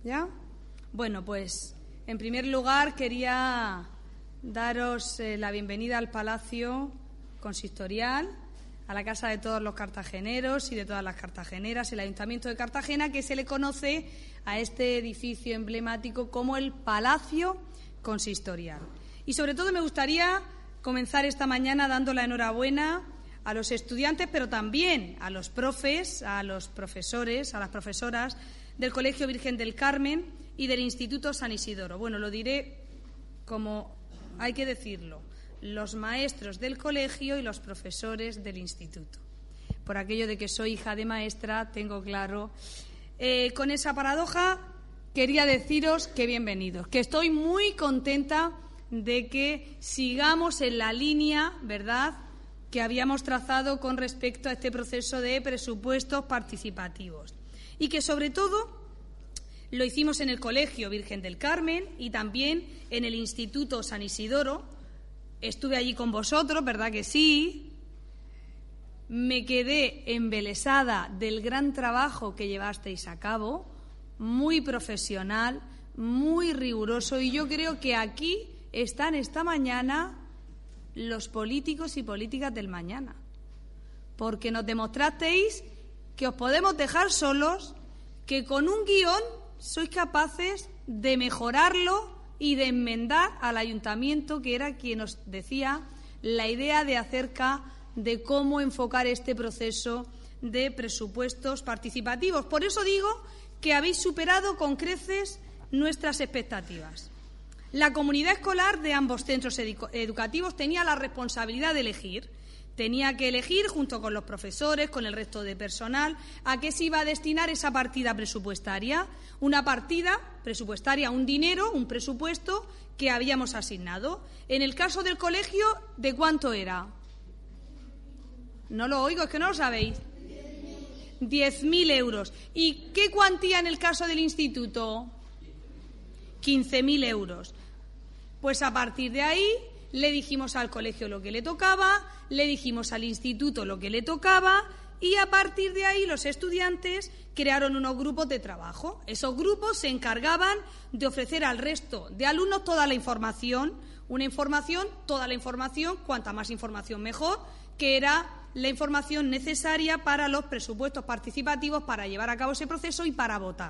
¿Ya? Bueno, pues en primer lugar quería daros la bienvenida al Palacio Consistorial, a la casa de todos los cartageneros y de todas las cartageneras, el Ayuntamiento de Cartagena, que se le conoce a este edificio emblemático como el Palacio Consistorial. Y sobre todo me gustaría comenzar esta mañana dando la enhorabuena a los estudiantes, pero también a los profes, a los profesores, a las profesoras del Colegio Virgen del Carmen y del Instituto San Isidoro. Bueno, lo diré como hay que decirlo: los maestros del colegio y los profesores del instituto. Por aquello de que soy hija de maestra, tengo claro. Con esa paradoja quería deciros que bienvenidos, que estoy muy contenta de que sigamos en la línea, ¿verdad?, que habíamos trazado con respecto a este proceso de presupuestos participativos. Y que, sobre todo, lo hicimos en el Colegio Virgen del Carmen y también en el Instituto San Isidoro. Estuve allí con vosotros, ¿verdad que sí? Me quedé embelesada del gran trabajo que llevasteis a cabo, muy profesional, muy riguroso, y yo creo que aquí están esta mañana los políticos y políticas del mañana, porque nos demostrasteis que os podemos dejar solos, que con un guión sois capaces de mejorarlo y de enmendar al ayuntamiento, que era quien os decía la idea de acerca de cómo enfocar este proceso de presupuestos participativos. Por eso digo que habéis superado con creces nuestras expectativas. La comunidad escolar de ambos centros educativos tenía la responsabilidad de elegir. Tenía que elegir, junto con los profesores, con el resto de personal, a qué se iba a destinar esa partida presupuestaria. Una partida presupuestaria, un dinero, un presupuesto que habíamos asignado. En el caso del colegio, ¿de cuánto era? No lo oigo, es que no lo sabéis. 10.000 euros. ¿Y qué cuantía en el caso del instituto? 15.000 euros. Pues a partir de ahí le dijimos al colegio lo que le tocaba, le dijimos al instituto lo que le tocaba, y a partir de ahí los estudiantes crearon unos grupos de trabajo. Esos grupos se encargaban de ofrecer al resto de alumnos toda la información, toda la información, cuanta más información mejor, que era la información necesaria para los presupuestos participativos, para llevar a cabo ese proceso y para votar.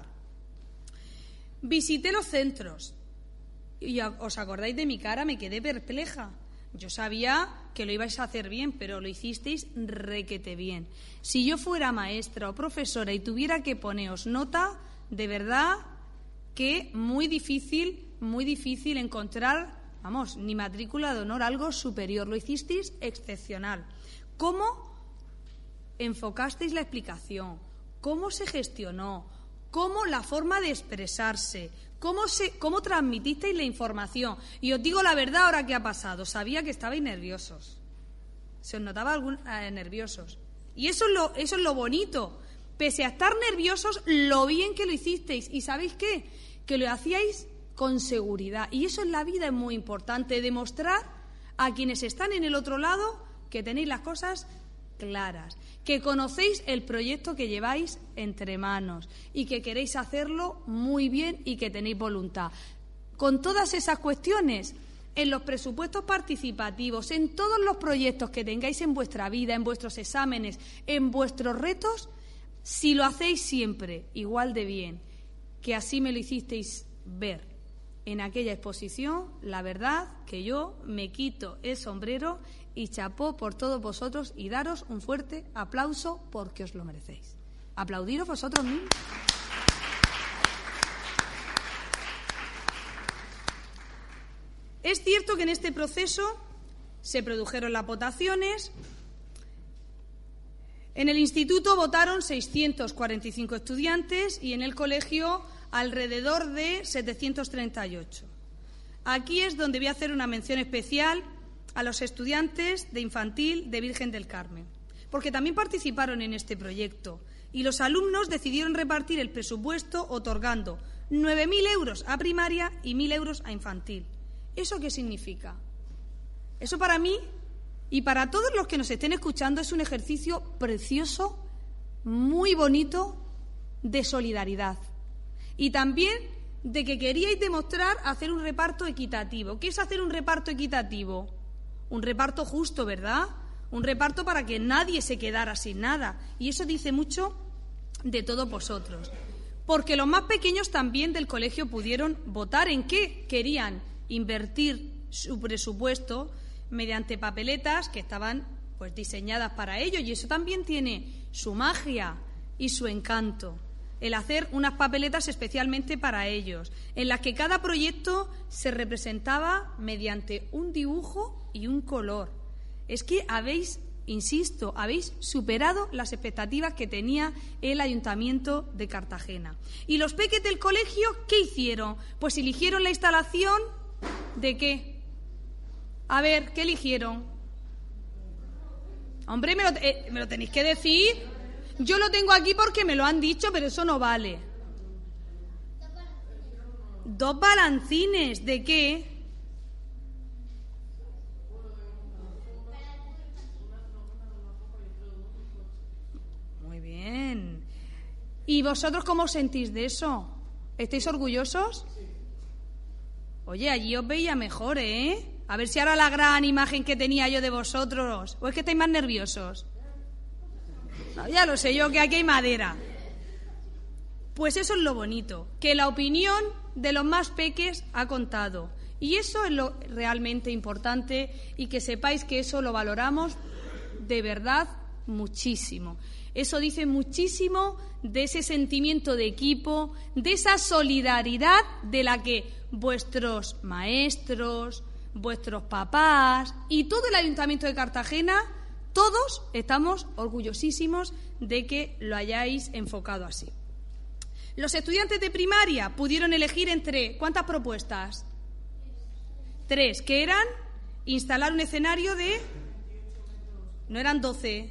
Visité los centros y os acordáis de mi cara, me quedé perpleja. Yo sabía que lo ibais a hacer bien, pero lo hicisteis requete bien. Si yo fuera maestra o profesora y tuviera que poneros nota, de verdad que muy difícil encontrar, ni matrícula de honor, algo superior. Lo hicisteis excepcional. ¿Cómo enfocasteis la explicación? ¿Cómo se gestionó? ¿Cómo la forma de expresarse? ¿Cómo transmitisteis la información? Y os digo la verdad, ahora que ha pasado, sabía que estabais nerviosos. Se os notaba nerviosos. Y eso es lo bonito. Pese a estar nerviosos, lo bien que lo hicisteis. ¿Y sabéis qué? Que lo hacíais con seguridad. Y eso en la vida es muy importante, demostrar a quienes están en el otro lado que tenéis las cosas claras, que conocéis el proyecto que lleváis entre manos y que queréis hacerlo muy bien y que tenéis voluntad. Con todas esas cuestiones, en los presupuestos participativos, en todos los proyectos que tengáis en vuestra vida, en vuestros exámenes, en vuestros retos, si lo hacéis siempre igual de bien, que así me lo hicisteis ver en aquella exposición, la verdad que yo me quito el sombrero y chapó por todos vosotros y daros un fuerte aplauso porque os lo merecéis. Aplaudiros vosotros mismos. Es cierto que en este proceso se produjeron las votaciones. En el instituto votaron 645 estudiantes y en el colegio alrededor de 738. Aquí es donde voy a hacer una mención especial a los estudiantes de infantil de Virgen del Carmen, porque también participaron en este proyecto y los alumnos decidieron repartir el presupuesto otorgando 9.000 euros a primaria y 1.000 euros a infantil. ¿Eso qué significa? Eso para mí y para todos los que nos estén escuchando es un ejercicio precioso, muy bonito, de solidaridad. Y también de que queríais demostrar hacer un reparto equitativo. ¿Qué es hacer un reparto equitativo? Un reparto justo, ¿verdad? Un reparto para que nadie se quedara sin nada. Y eso dice mucho de todos vosotros. Porque los más pequeños también del colegio pudieron votar en qué querían invertir su presupuesto mediante papeletas que estaban pues diseñadas para ello, y eso también tiene su magia y su encanto, el hacer unas papeletas especialmente para ellos, en las que cada proyecto se representaba mediante un dibujo y un color. Es que habéis superado las expectativas que tenía el Ayuntamiento de Cartagena. ¿Y los peques del colegio qué hicieron? Pues eligieron la instalación ¿de qué? A ver, ¿qué eligieron? Hombre, me lo tenéis que decir. Yo lo tengo aquí porque me lo han dicho, pero eso no vale. 2 balancines. ¿De qué? Muy bien. ¿Y vosotros cómo os sentís de eso? ¿Estáis orgullosos? Oye, allí os veía mejor, ¿eh? A ver si ahora la gran imagen que tenía yo de vosotros. ¿O es que estáis más nerviosos? No, ya lo sé yo, que aquí hay madera. Pues eso es lo bonito, que la opinión de los más peques ha contado. Y eso es lo realmente importante, y que sepáis que eso lo valoramos de verdad muchísimo. Eso dice muchísimo de ese sentimiento de equipo, de esa solidaridad de la que vuestros maestros, vuestros papás y todo el Ayuntamiento de Cartagena, todos estamos orgullosísimos de que lo hayáis enfocado así. Los estudiantes de primaria pudieron elegir entre ¿cuántas propuestas? 3, que eran instalar un escenario de... ¿No eran 12?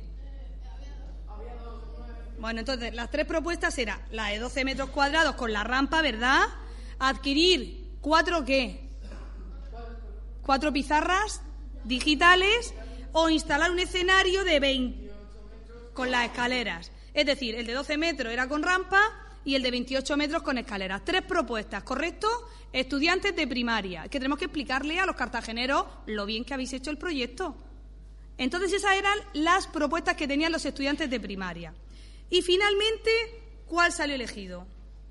Bueno, entonces las 3 propuestas eran la de 12 metros cuadrados con la rampa, ¿verdad? Adquirir 4 ¿qué? 4 pizarras digitales o instalar un escenario de 20 con las escaleras. Es decir, el de 12 metros era con rampa y el de 28 metros con escaleras. 3 propuestas, ¿correcto? Estudiantes de primaria, que tenemos que explicarle a los cartageneros lo bien que habéis hecho el proyecto. Entonces esas eran las propuestas que tenían los estudiantes de primaria. Y finalmente, ¿cuál salió elegido?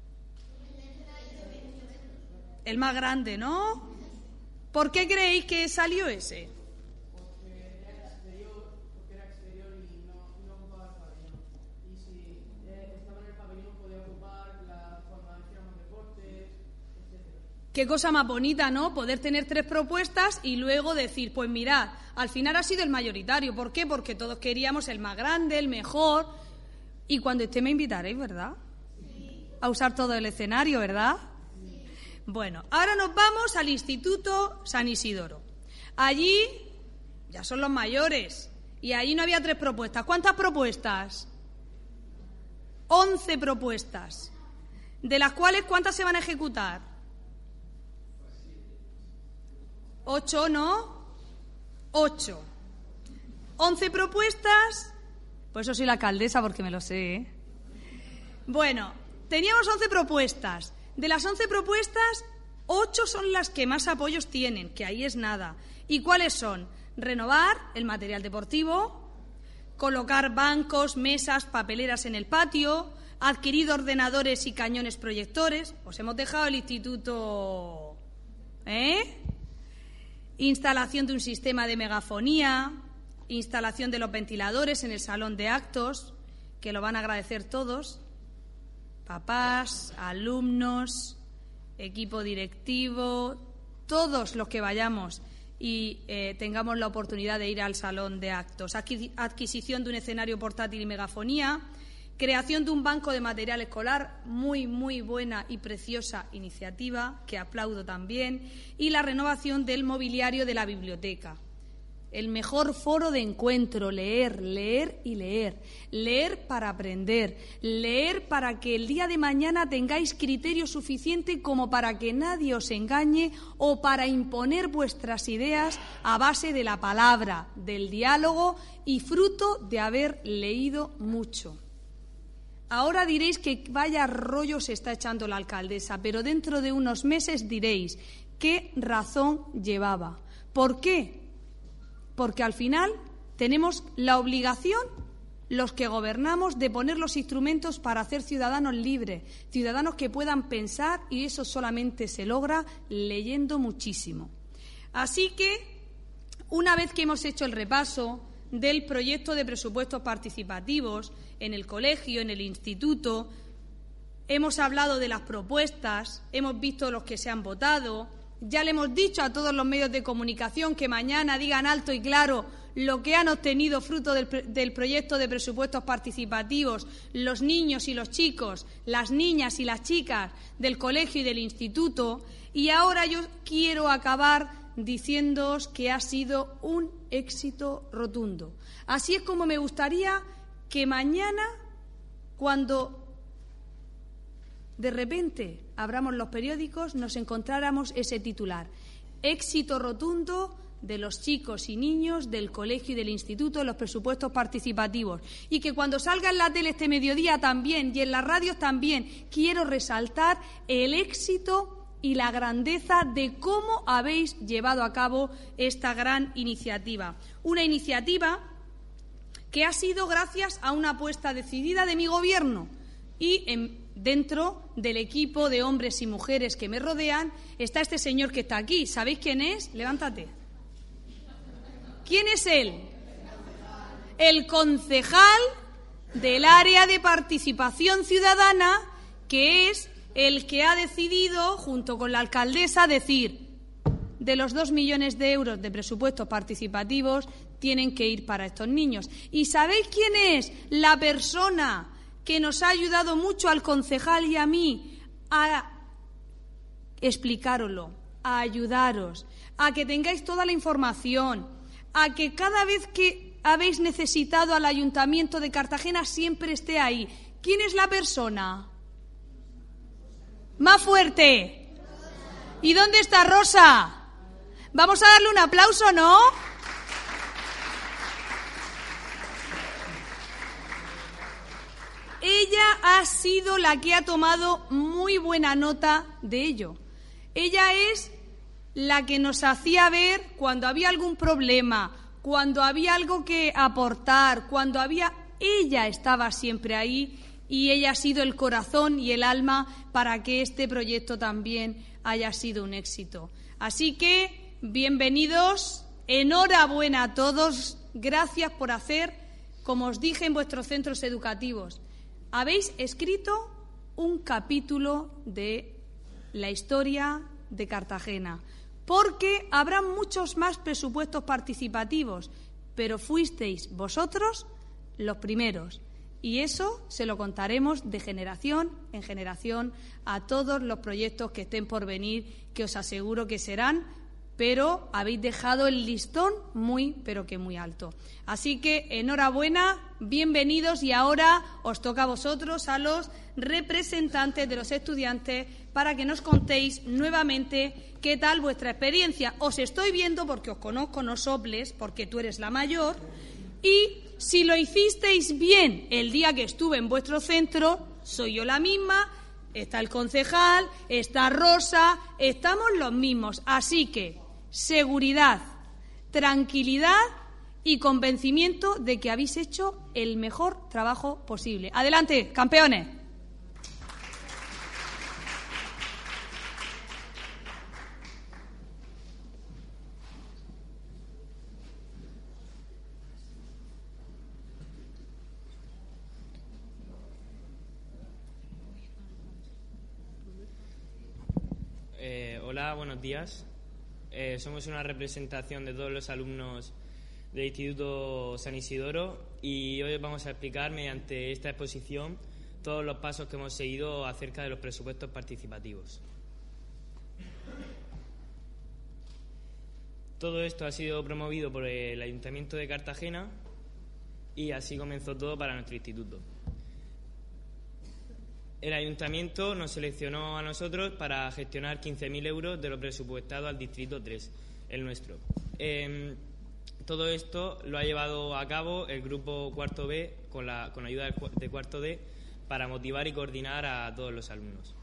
El más grande, ¿no? ¿Por qué creéis que salió ese? Porque era exterior y no ocupaba el pabellón. Y si estaba en el pabellón podía ocupar cuando hiciéramos deportes, etcétera. Qué cosa más bonita, ¿no? Poder tener 3 propuestas y luego decir, pues mirad, al final ha sido el mayoritario. ¿Por qué? Porque todos queríamos el más grande, el mejor. Y cuando esté me invitaréis, ¿verdad? Sí. A usar todo el escenario, ¿verdad? Sí. Bueno, ahora nos vamos al Instituto San Isidoro. Allí ya son los mayores y allí no había 3 propuestas. ¿Cuántas propuestas? 11 propuestas. De las cuales, ¿cuántas se van a ejecutar? 8, ¿no? 8. 11 propuestas. Por eso soy la alcaldesa, porque me lo sé, ¿eh? Bueno, teníamos 11 propuestas. De las 11 propuestas, 8 son las que más apoyos tienen, que ahí es nada. ¿Y cuáles son? Renovar el material deportivo, colocar bancos, mesas, papeleras en el patio, adquirir ordenadores y cañones proyectores. Os hemos dejado el instituto, ¿eh? Instalación de un sistema de megafonía, instalación de los ventiladores en el salón de actos, que lo van a agradecer todos, papás, alumnos, equipo directivo, todos los que vayamos y tengamos la oportunidad de ir al salón de actos. Adquisición de un escenario portátil y megafonía, creación de un banco de material escolar, muy, muy buena y preciosa iniciativa, que aplaudo también, y la renovación del mobiliario de la biblioteca. El mejor foro de encuentro, leer, leer y leer. Leer para aprender, leer para que el día de mañana tengáis criterio suficiente como para que nadie os engañe o para imponer vuestras ideas a base de la palabra, del diálogo y fruto de haber leído mucho. Ahora diréis que vaya rollo se está echando la alcaldesa, pero dentro de unos meses diréis qué razón llevaba. ¿Por qué? Porque al final tenemos la obligación, los que gobernamos, de poner los instrumentos para hacer ciudadanos libres, ciudadanos que puedan pensar, y eso solamente se logra leyendo muchísimo. Así que, una vez que hemos hecho el repaso del proyecto de presupuestos participativos en el colegio, en el instituto, hemos hablado de las propuestas, hemos visto los que se han votado, ya le hemos dicho a todos los medios de comunicación que mañana digan alto y claro lo que han obtenido fruto del proyecto de presupuestos participativos los niños y los chicos, las niñas y las chicas del colegio y del instituto. Y ahora yo quiero acabar diciéndoos que ha sido un éxito rotundo. Así es como me gustaría que mañana, cuando de repente abramos los periódicos, nos encontráramos ese titular: éxito rotundo de los chicos y niños del colegio y del instituto en los presupuestos participativos. Y que cuando salga en la tele este mediodía también y en las radios también quiero resaltar el éxito y la grandeza de cómo habéis llevado a cabo esta gran iniciativa. Una iniciativa que ha sido gracias a una apuesta decidida de mi Gobierno y dentro del equipo de hombres y mujeres que me rodean está este señor que está aquí. ¿Sabéis quién es? Levántate. ¿Quién es él? El concejal del área de participación ciudadana, que es el que ha decidido, junto con la alcaldesa, decir: de los 2 millones de euros de presupuestos participativos tienen que ir para estos niños. ¿Y sabéis quién es la persona que nos ha ayudado mucho al concejal y a mí a explicároslo, a ayudaros, a que tengáis toda la información, a que cada vez que habéis necesitado al Ayuntamiento de Cartagena siempre esté ahí? ¿Quién es la persona? ¡Más fuerte! ¿Y dónde está Rosa? Vamos a darle un aplauso, ¿no? Ella ha sido la que ha tomado muy buena nota de ello. Ella es la que nos hacía ver cuando había algún problema, cuando había algo que aportar, cuando había... Ella estaba siempre ahí y ella ha sido el corazón y el alma para que este proyecto también haya sido un éxito. Así que, bienvenidos, enhorabuena a todos, gracias por hacer, como os dije, en vuestros centros educativos. Habéis escrito un capítulo de la historia de Cartagena, porque habrá muchos más presupuestos participativos, pero fuisteis vosotros los primeros. Y eso se lo contaremos de generación en generación a todos los proyectos que estén por venir, que os aseguro que serán, pero habéis dejado el listón muy, pero que muy alto. Así que enhorabuena, bienvenidos, y ahora os toca a vosotros, a los representantes de los estudiantes, para que nos contéis nuevamente qué tal vuestra experiencia. Os estoy viendo porque os conozco, no soples, porque tú eres la mayor, y si lo hicisteis bien el día que estuve en vuestro centro, soy yo la misma, está el concejal, está Rosa, estamos los mismos. Así que seguridad, tranquilidad y convencimiento de que habéis hecho el mejor trabajo posible. Adelante, campeones. Hola, buenos días. Somos una representación de todos los alumnos del Instituto San Isidoro y hoy vamos a explicar mediante esta exposición todos los pasos que hemos seguido acerca de los presupuestos participativos. Todo esto ha sido promovido por el Ayuntamiento de Cartagena y así comenzó todo para nuestro instituto. El Ayuntamiento nos seleccionó a nosotros para gestionar 15.000 euros de lo presupuestado al Distrito 3, el nuestro. Todo esto lo ha llevado a cabo el grupo Cuarto B con ayuda de Cuarto D para motivar y coordinar a todos los alumnos.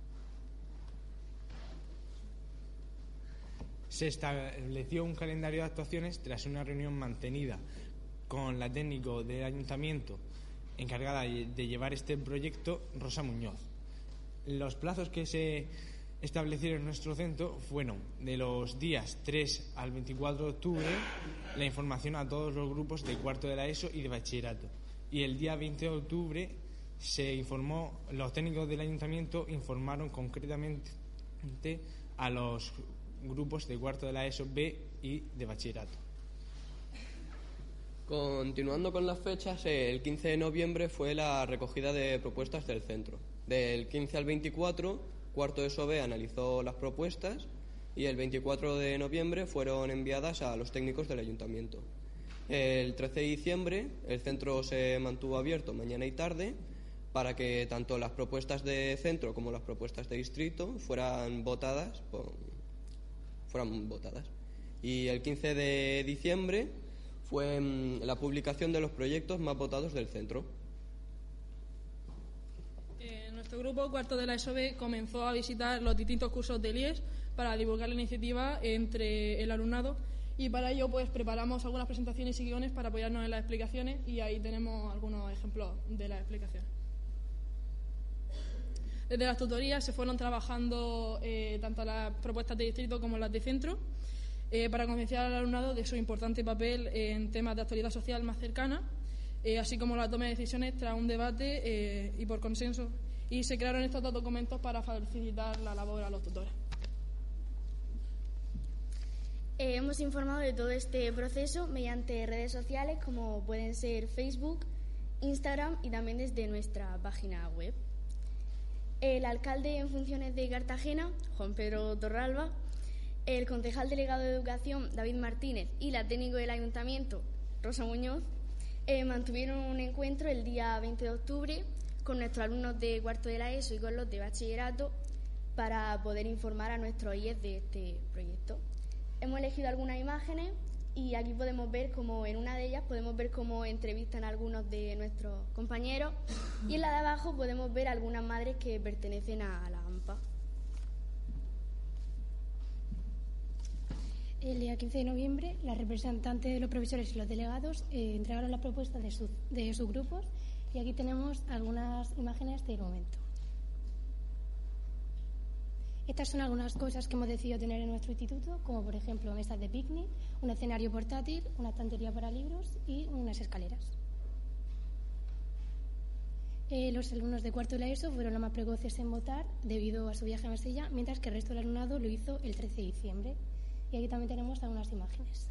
Se estableció un calendario de actuaciones tras una reunión mantenida con la técnico del ayuntamiento encargada de llevar este proyecto, Rosa Muñoz. Los plazos que se establecieron en nuestro centro fueron de los días 3 al 24 de octubre la información a todos los grupos de cuarto de la ESO y de bachillerato, y el día 20 de octubre los técnicos del ayuntamiento informaron concretamente a los grupos de cuarto de la ESO B y de bachillerato. Continuando con las fechas, el 15 de noviembre fue la recogida de propuestas del centro. Del 15 al 24, cuarto de ESO B analizó las propuestas y el 24 de noviembre fueron enviadas a los técnicos del ayuntamiento. El 13 de diciembre el centro se mantuvo abierto mañana y tarde para que tanto las propuestas de centro como las propuestas de distrito fueran votadas. Y el 15 de diciembre fue la publicación de los proyectos más votados del centro. Nuestro grupo, cuarto de la ESO B, comenzó a visitar los distintos cursos del IES para divulgar la iniciativa entre el alumnado, y para ello pues preparamos algunas presentaciones y guiones para apoyarnos en las explicaciones, y ahí tenemos algunos ejemplos de las explicaciones. Desde las tutorías se fueron trabajando tanto las propuestas de distrito como las de centro para concienciar al alumnado de su importante papel en temas de actualidad social más cercana, así como la toma de decisiones tras un debate y por consenso. Y se crearon estos dos documentos para facilitar la labor a los tutores. Hemos informado de todo este proceso mediante redes sociales como pueden ser Facebook, Instagram y también desde nuestra página web. El alcalde en funciones de Cartagena, Juan Pedro Torralba, el concejal delegado de Educación, David Martínez, y la técnico del ayuntamiento, Rosa Muñoz, mantuvieron un encuentro el día 20 de octubre con nuestros alumnos de cuarto de la ESO y con los de bachillerato para poder informar a nuestros IES de este proyecto. Hemos elegido algunas imágenes y aquí podemos ver como en una de ellas podemos ver cómo entrevistan a algunos de nuestros compañeros, y en la de abajo podemos ver algunas madres que pertenecen a la AMPA. El día 15 de noviembre, las representantes de los profesores y los delegados entregaron las propuestas de sus grupos, y aquí tenemos algunas imágenes del momento. Estas son algunas cosas que hemos decidido tener en nuestro instituto, como por ejemplo mesas de picnic, un escenario portátil, una estantería para libros y unas escaleras. Los alumnos de cuarto de la ESO fueron los más precoces en votar debido a su viaje a Marsella, mientras que el resto del alumnado lo hizo el 13 de diciembre. Y aquí también tenemos algunas imágenes.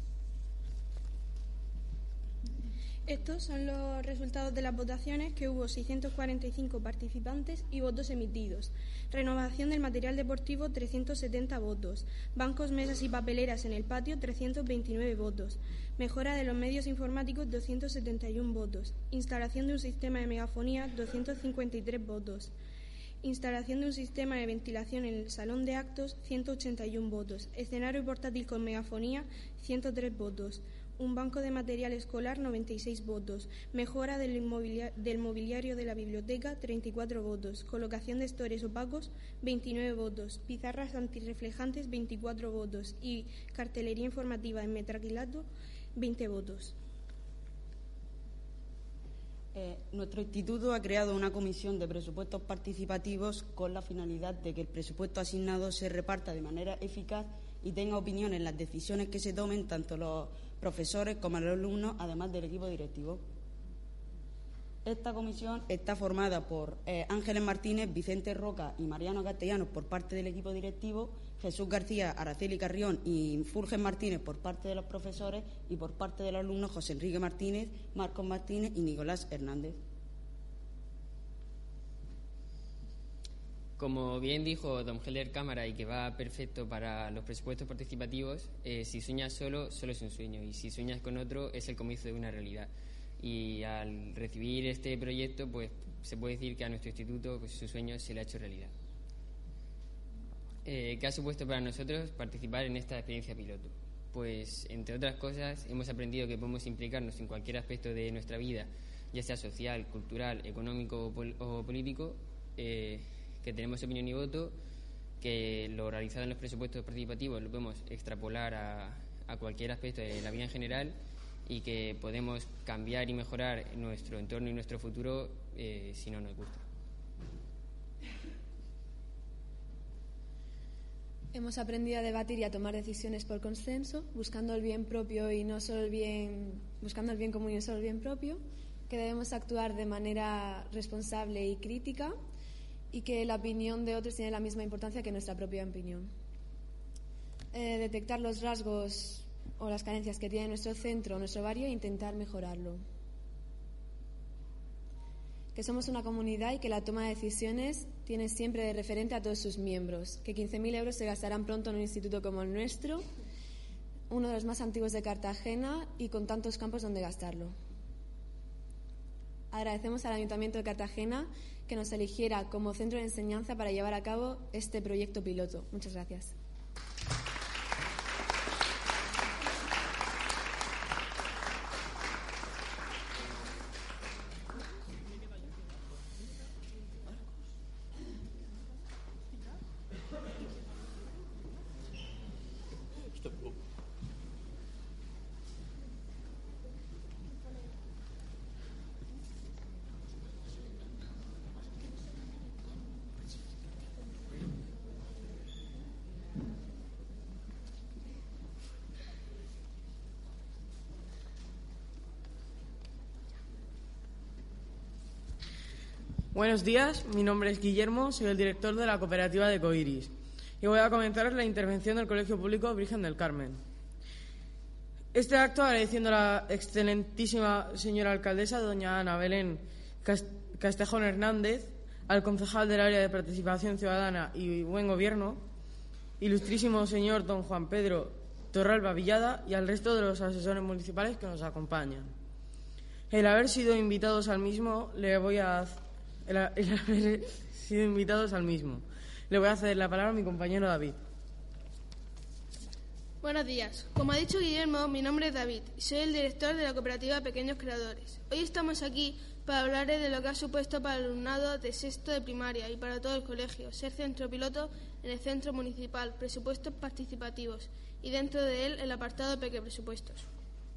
Estos son los resultados de las votaciones, que hubo 645 participantes y votos emitidos. Renovación del material deportivo, 370 votos. Bancos, mesas y papeleras en el patio, 329 votos. Mejora de los medios informáticos, 271 votos. Instalación de un sistema de megafonía, 253 votos. Instalación de un sistema de ventilación en el salón de actos, 181 votos. Escenario portátil con megafonía, 103 votos. Un banco de material escolar, 96 votos. Mejora del mobiliario de la biblioteca, 34 votos. Colocación de estores opacos, 29 votos. Pizarras antirreflejantes, 24 votos. Y cartelería informativa en metacrilato, 20 votos. Nuestro instituto ha creado una comisión de presupuestos participativos con la finalidad de que el presupuesto asignado se reparta de manera eficaz y tenga opinión en las decisiones que se tomen tanto los profesores como los alumnos, además del equipo directivo. Esta comisión está formada por Ángeles Martínez, Vicente Roca y Mariano Castellanos por parte del equipo directivo, Jesús García, Araceli Carrión y Fulgen Martínez por parte de los profesores, y por parte de los alumnos José Enrique Martínez, Marcos Martínez y Nicolás Hernández. Como bien dijo don Heller Cámara, y que va perfecto para los presupuestos participativos, si sueñas solo es un sueño, y si sueñas con otro es el comienzo de una realidad. Y al recibir este proyecto, pues se puede decir que a nuestro instituto pues, su sueño se le ha hecho realidad. ¿Qué ha supuesto para nosotros participar en esta experiencia piloto? Pues, entre otras cosas, hemos aprendido que podemos implicarnos en cualquier aspecto de nuestra vida, ya sea social, cultural, económico o político, que tenemos opinión y voto, que lo realizado en los presupuestos participativos lo podemos extrapolar a cualquier aspecto de la vida en general y que podemos cambiar y mejorar nuestro entorno y nuestro futuro si no nos gusta. Hemos aprendido a debatir y a tomar decisiones por consenso, buscando el bien propio y no solo buscando el bien común y no solo el bien propio, que debemos actuar de manera responsable y crítica y que la opinión de otros tiene la misma importancia que nuestra propia opinión. Detectar los rasgos o las carencias que tiene nuestro centro o nuestro barrio e intentar mejorarlo. Que somos una comunidad y que la toma de decisiones tiene siempre de referente a todos sus miembros, que 15.000 euros se gastarán pronto en un instituto como el nuestro, uno de los más antiguos de Cartagena y con tantos campos donde gastarlo. Agradecemos al Ayuntamiento de Cartagena que nos eligiera como centro de enseñanza para llevar a cabo este proyecto piloto. Muchas gracias. Buenos días, mi nombre es Guillermo, soy el director de la cooperativa de Coiris y voy a comentaros la intervención del Colegio Público Virgen del Carmen. Este acto, agradeciendo a la excelentísima señora alcaldesa, doña Ana Belén Castejón Hernández, al concejal del área de participación ciudadana y buen gobierno, ilustrísimo señor don Juan Pedro Torralba Villada y al resto de los asesores municipales que nos acompañan. El haber sido invitados al mismo, le voy a ceder la palabra a mi compañero David. Buenos días. Como ha dicho Guillermo, mi nombre es David y soy el director de la cooperativa Pequeños Creadores. Hoy estamos aquí para hablarles de lo que ha supuesto para el alumnado de sexto de primaria y para todo el colegio ser centro piloto en el centro municipal, presupuestos participativos y dentro de él el apartado Peque Presupuestos.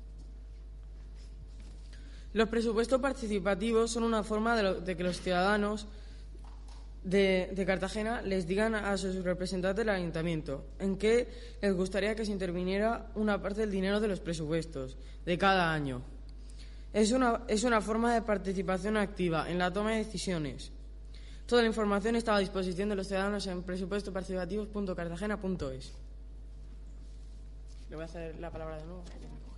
Los presupuestos participativos son una forma de que los ciudadanos de Cartagena les digan a sus representantes del ayuntamiento en qué les gustaría que se interviniera una parte del dinero de los presupuestos de cada año. Es una forma de participación activa en la toma de decisiones. Toda la información está a disposición de los ciudadanos en presupuestosparticipativos.cartagena.es. Le voy a hacer la palabra de nuevo.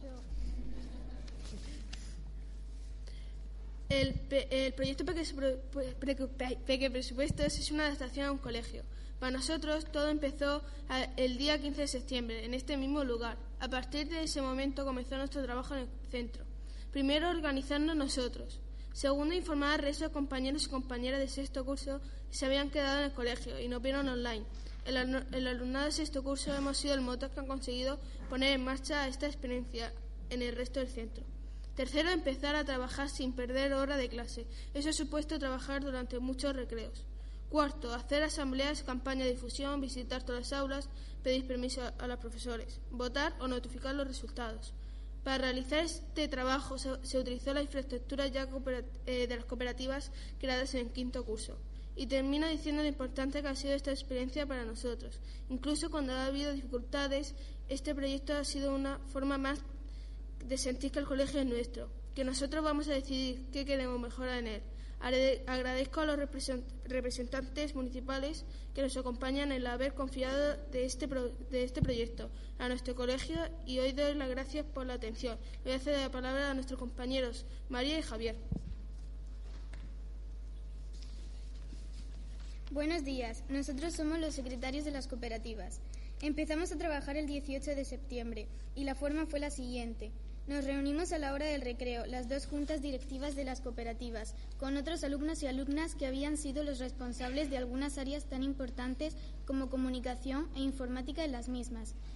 El proyecto Peque Presupuestos es una adaptación a un colegio. Para nosotros todo empezó el día 15 de septiembre, en este mismo lugar. A partir de ese momento comenzó nuestro trabajo en el centro. Primero, organizarnos nosotros. Segundo, informar al resto de compañeros y compañeras de sexto curso que se habían quedado en el colegio y nos vieron online. El alumnado de sexto curso hemos sido el motor que han conseguido poner en marcha esta experiencia en el resto del centro. Tercero, empezar a trabajar sin perder hora de clase. Eso ha supuesto trabajar durante muchos recreos. Cuarto, hacer asambleas, campaña de difusión, visitar todas las aulas, pedir permiso a los profesores, votar o notificar los resultados. Para realizar este trabajo se utilizó la infraestructura ya de las cooperativas creadas en el quinto curso. Y termino diciendo lo importante que ha sido esta experiencia para nosotros. Incluso cuando ha habido dificultades, este proyecto ha sido una forma más de sentir que el colegio es nuestro, que nosotros vamos a decidir qué queremos mejorar en él. Agradezco a los representantes municipales que nos acompañan en el haber confiado de este proyecto a nuestro colegio y hoy doy las gracias por la atención. Le voy a ceder la palabra a nuestros compañeros María y Javier. Buenos días, nosotros somos los secretarios de las cooperativas. Empezamos a trabajar el 18 de septiembre y la forma fue la siguiente. Nos reunimos a la hora del recreo, las dos juntas directivas de las cooperativas, con otros alumnos y alumnas que habían sido los responsables de algunas áreas tan importantes como comunicación e informática en las mismas.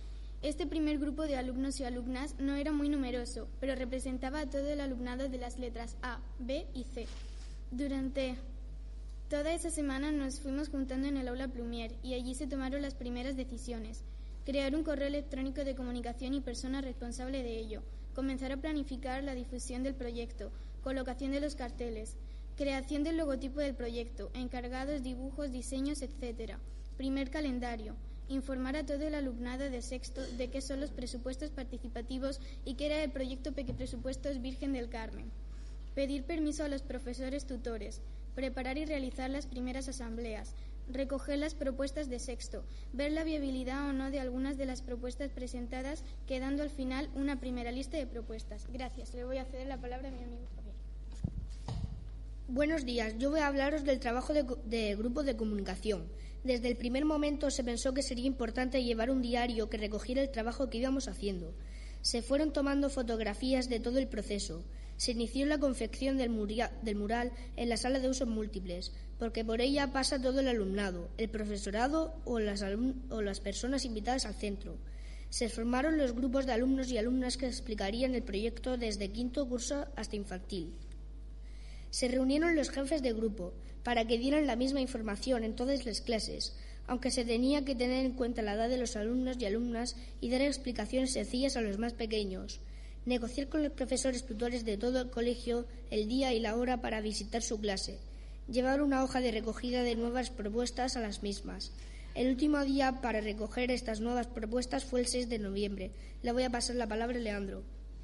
Este primer grupo de alumnos y alumnas no era muy numeroso, pero representaba a todo el alumnado de las letras A, B y C. Durante toda esa semana nos fuimos juntando en el aula Plumier y allí se tomaron las primeras decisiones. Crear un correo electrónico de comunicación y persona responsable de ello. Comenzar a planificar la difusión del proyecto, colocación de los carteles, creación del logotipo del proyecto, encargados, dibujos, diseños, etc. Primer calendario. Informar a todo el alumnado de sexto de qué son los presupuestos participativos y qué era el proyecto Pequepresupuestos Virgen del Carmen. Pedir permiso a los profesores tutores. Preparar y realizar las primeras asambleas. Recoger las propuestas de sexto. Ver la viabilidad o no de algunas de las propuestas presentadas, quedando al final una primera lista de propuestas. Gracias. Le voy a ceder la palabra a mi amigo Javier. Buenos días. Yo voy a hablaros del trabajo de grupo de comunicación. Desde el primer momento se pensó que sería importante llevar un diario que recogiera el trabajo que íbamos haciendo. Se fueron tomando fotografías de todo el proceso. Se inició la confección del mural en la sala de usos múltiples, porque por ella pasa todo el alumnado, el profesorado o las personas invitadas al centro. Se formaron los grupos de alumnos y alumnas que explicarían el proyecto desde quinto curso hasta infantil. Se reunieron los jefes de grupo para que dieran la misma información en todas las clases, aunque se tenía que tener en cuenta la edad de los alumnos y alumnas y dar explicaciones sencillas a los más pequeños. Negociar con los profesores tutores de todo el colegio el día y la hora para visitar su clase. Llevar una hoja de recogida de nuevas propuestas a las mismas. El último día para recoger estas nuevas propuestas fue el 6 de noviembre. Le voy a pasar la palabra a Leandro.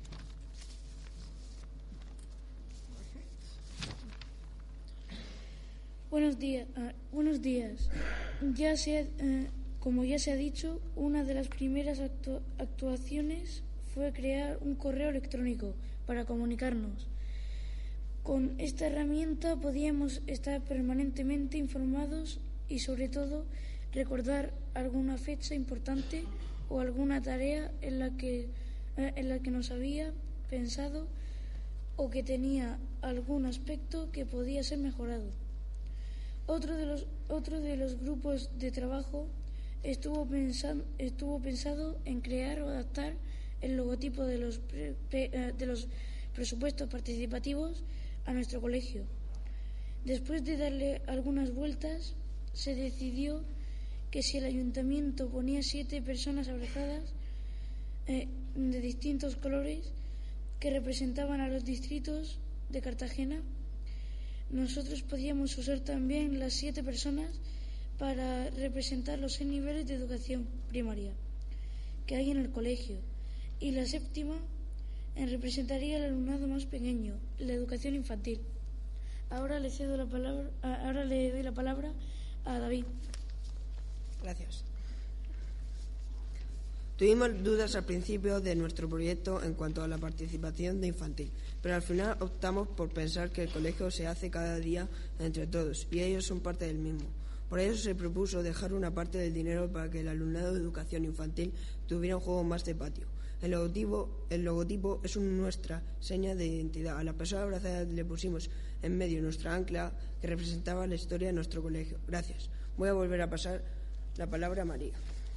Buenos días. Como ya se ha dicho, una de las primeras actuaciones fue crear un correo electrónico para comunicarnos. Con esta herramienta podíamos estar permanentemente informados y, sobre todo, recordar alguna fecha importante o alguna tarea en la que nos había pensado o que tenía algún aspecto que podía ser mejorado. Otro de los grupos de trabajo estuvo pensado en crear o adaptar el logotipo de los presupuestos participativos a nuestro colegio. Después de darle algunas vueltas, se decidió que si el ayuntamiento ponía 7 personas abrazadas de distintos colores que representaban a los distritos de Cartagena, nosotros podíamos usar también las 7 personas para representar los 6 niveles de educación primaria que hay en el colegio, y la 7ª representaría el alumnado más pequeño, la educación infantil. Ahora le doy la palabra a David. Gracias. Tuvimos dudas al principio de nuestro proyecto en cuanto a la participación de infantil, pero al final optamos por pensar que el colegio se hace cada día entre todos y ellos son parte del mismo. Por ello se propuso dejar una parte del dinero para que el alumnado de educación infantil tuviera un juego más de patio. El logotipo es nuestra seña de identidad. A la persona abrazada le pusimos en medio nuestra ancla que representaba la historia de nuestro colegio. Gracias. Voy a volver a pasar la palabra a María.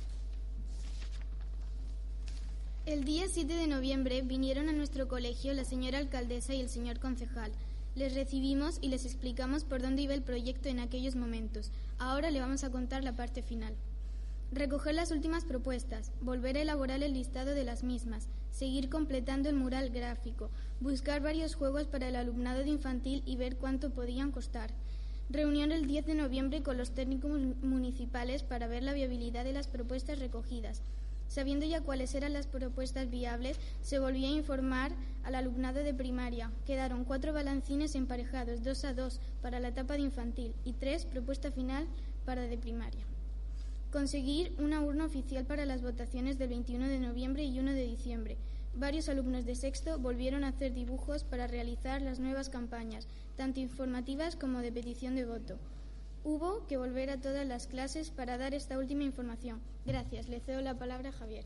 El día 7 de noviembre vinieron a nuestro colegio la señora alcaldesa y el señor concejal. Les recibimos y les explicamos por dónde iba el proyecto en aquellos momentos. Ahora le vamos a contar la parte final. Recoger las últimas propuestas, volver a elaborar el listado de las mismas, seguir completando el mural gráfico, buscar varios juegos para el alumnado de infantil y ver cuánto podían costar. Reunión el 10 de noviembre con los técnicos municipales para ver la viabilidad de las propuestas recogidas. Sabiendo ya cuáles eran las propuestas viables, se volvió a informar al alumnado de primaria. Quedaron 4 balancines emparejados, 2 a 2, para la etapa de infantil y 3 propuesta final para de primaria. Conseguir una urna oficial para las votaciones del 21 de noviembre y 1 de diciembre. Varios alumnos de sexto volvieron a hacer dibujos para realizar las nuevas campañas, tanto informativas como de petición de voto. Hubo que volver a todas las clases para dar esta última información. Gracias. Le cedo la palabra a Javier.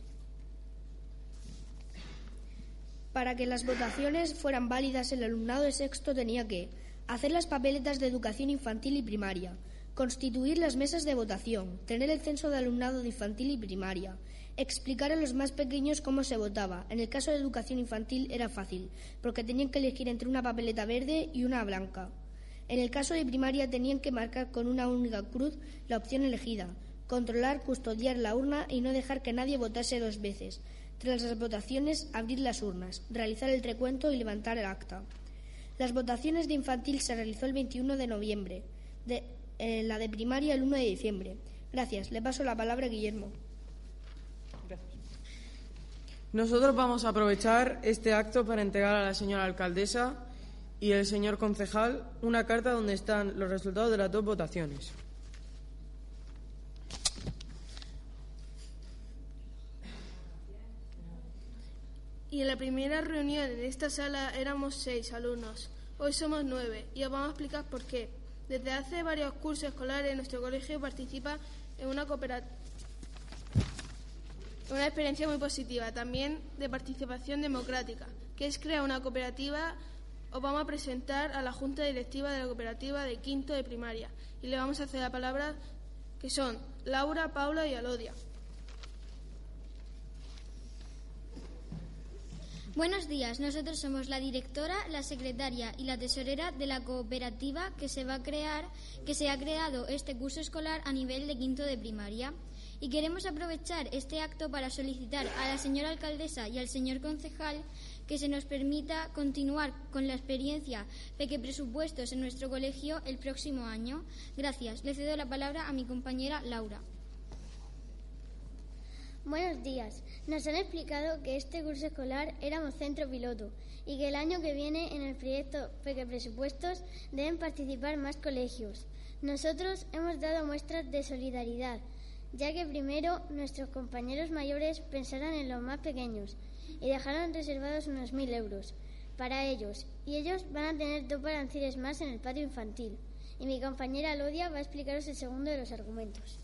Para que las votaciones fueran válidas, el alumnado de sexto tenía que hacer las papeletas de educación infantil y primaria, constituir las mesas de votación, tener el censo de alumnado de infantil y primaria, explicar a los más pequeños cómo se votaba. En el caso de educación infantil era fácil, porque tenían que elegir entre una papeleta verde y una blanca. En el caso de primaria tenían que marcar con una única cruz la opción elegida, controlar, custodiar la urna y no dejar que nadie votase 2 veces. Tras las votaciones, abrir las urnas, realizar el recuento y levantar el acta. Las votaciones de infantil se realizó el 21 de noviembre, la de primaria el 1 de diciembre. Gracias. Le paso la palabra a Guillermo. Nosotros vamos a aprovechar este acto para entregar a la señora alcaldesa y el señor concejal una carta donde están los resultados de las 2 votaciones. Y en la primera reunión en esta sala éramos 6 alumnos. Hoy somos 9 y os vamos a explicar por qué. Desde hace varios cursos escolares nuestro colegio participa en una cooperativa. Una experiencia muy positiva, también de participación democrática, que es crear una cooperativa. Os vamos a presentar a la Junta Directiva de la Cooperativa de quinto de primaria y le vamos a hacer la palabra, que son Laura, Paula y Alodia. Buenos días, nosotros somos la directora, la secretaria y la tesorera de la cooperativa que se ha creado este curso escolar a nivel de quinto de primaria. Y queremos aprovechar este acto para solicitar a la señora alcaldesa y al señor concejal que se nos permita continuar con la experiencia de que presupuestos en nuestro colegio el próximo año. Gracias. Le cedo la palabra a mi compañera Laura. Buenos días. Nos han explicado que este curso escolar éramos centro piloto y que el año que viene en el proyecto Peque Presupuestos deben participar más colegios. Nosotros hemos dado muestras de solidaridad, ya que primero nuestros compañeros mayores pensaron en los más pequeños y dejaron reservados unos 1.000 euros para ellos, y ellos van a tener 2 balanceres más en el patio infantil. Y mi compañera Lodia va a explicaros el segundo de los argumentos.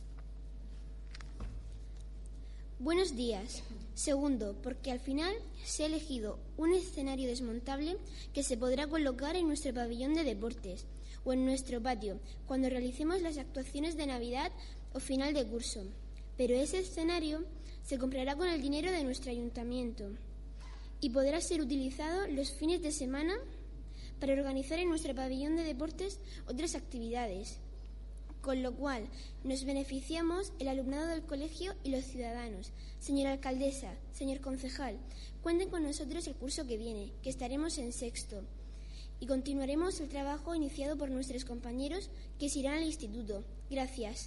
Buenos días. Segundo, porque al final se ha elegido un escenario desmontable que se podrá colocar en nuestro pabellón de deportes o en nuestro patio cuando realicemos las actuaciones de Navidad o final de curso. Pero ese escenario se comprará con el dinero de nuestro ayuntamiento y podrá ser utilizado los fines de semana para organizar en nuestro pabellón de deportes otras actividades, con lo cual nos beneficiamos el alumnado del colegio y los ciudadanos. Señora alcaldesa, señor concejal, cuenten con nosotros el curso que viene, que estaremos en sexto, y continuaremos el trabajo iniciado por nuestros compañeros que se irán al instituto. Gracias.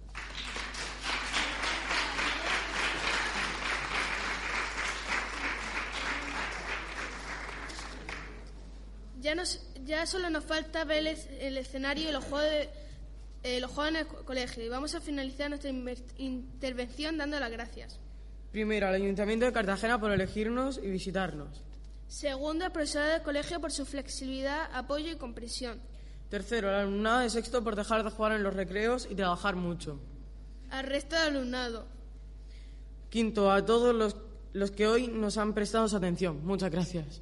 Ya solo nos falta ver el escenario y los juegos en el colegio, y vamos a finalizar nuestra intervención dando las gracias. Primero, al Ayuntamiento de Cartagena por elegirnos y visitarnos. Segundo, al profesorado del colegio por su flexibilidad, apoyo y comprensión. Tercero, al alumnado de sexto por dejar de jugar en los recreos y trabajar mucho. Al resto del alumnado. Quinto, a todos los que hoy nos han prestado su atención. Muchas gracias.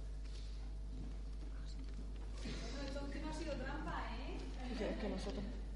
Que no ha sido trampa, ¿eh? Que nosotros...